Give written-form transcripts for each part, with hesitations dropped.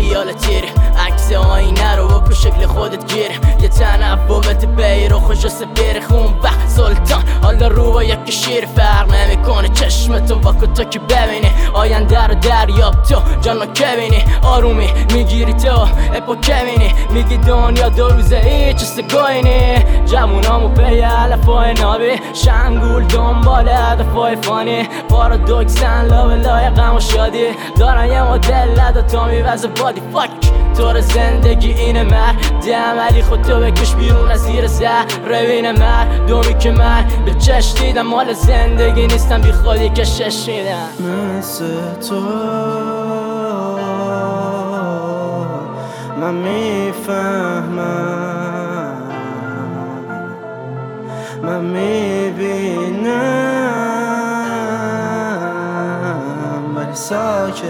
خیال تیره عکس آینه رو بکن شکل خودت گیره یه تنوبت بیر و خوش سپیر خون و سلطان حالا رو با یک شیر فرق نمیکنه چشمتو واکن تو که ببینی آینده رو دریاب تو جانو که بینی آرومی میگیری تو اپا که بینی میگی دنیا دو روزه هیچ استگاینی جوونامو پی علفای نابی شنگول دنبال هدفای فانی پارادوکسن لای غم و شادی دارن یه مدل لده تا میوزه بادی فاک طور زندگی اینه مرد عملی خود تو بکش بیرون از زیر سر روین مردمی که من به چشم دیدم مال زندگی نیستم بی خودی که ششیدم مثل تو من میفهمم من میبینم ولی ساکت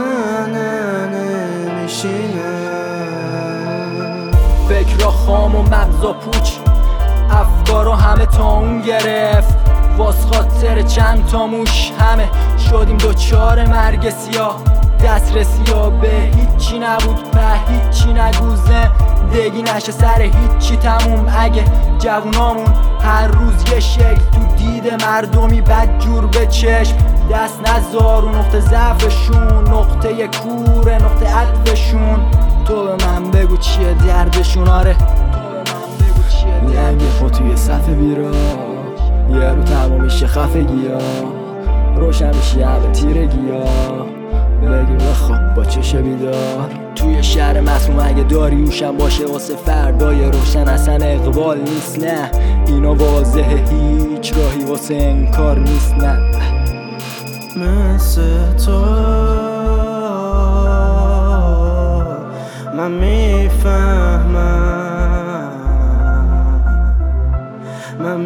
نمیشینم فکرها خام و مغزا پوچ افکارو همه تا اون گرفت واس خاطر چند تا موش همه شدیم دوچار مرگ سیاه دسترسی ها به هیچی نبود به هیچی نگو زندگی نشه سر هیچی تموم اگه جوونامون هر روز یه شکل تو دید مردمی بد جور به چشم دست نزار و نقطه ضعفشون نقطه کوره نقطه عطفشون تو به من بگو چیه دردشون آره تو به من بگو چیه لنگ خود توی صف بیرا یه رو تمام میشه خفگی ها روشن میشه عبه تیرگی ها بگی بخواب با چش بیدار توی شهر مسموم اگه داریوشم باشه واسه فردای روشن اصلا اقبال نیست نه اینا واضحه هیچ راهی واسه انکار نیست نه مثل تو من میفهمم من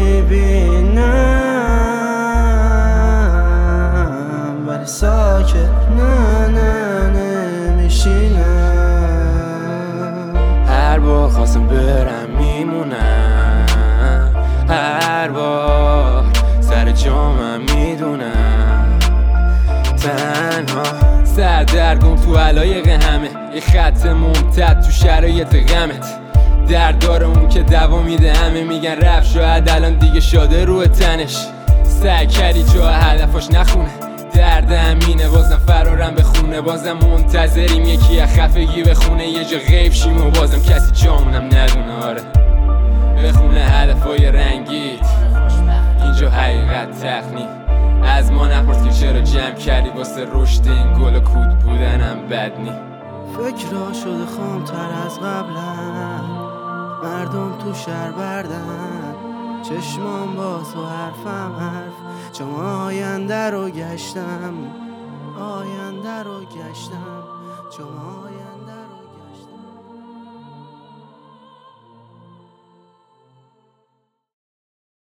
میبینم ولی ساکت نمیشینم هر بار خواستم برم میمونم هر بار سر جامم میدونم تنها سردرگم تو علایق همه یه خط ممتد تو شرایط غمت درد داره اون که دوا میده همه میگن رفت شاید الان دیگه شاده روی تنش سعی کردی جا هدفاش نخونه درد همینه بازم فرارم به خونه بازم منتظریم یکی از خفگی بخونه یه جا غیب شیم و بازم کسی جامونم ندونه آره بخونه هدفای رنگیت اینجا حقیقت تخنی از ما نپرس که چرا جمع کردی واسه رشد این گل و کود بودنم بد نی فکرها شده خامتر از قبلم مردم تو شهر بردن چشمان باز و حرفم حرف چون آینده رو گشتم چون آینده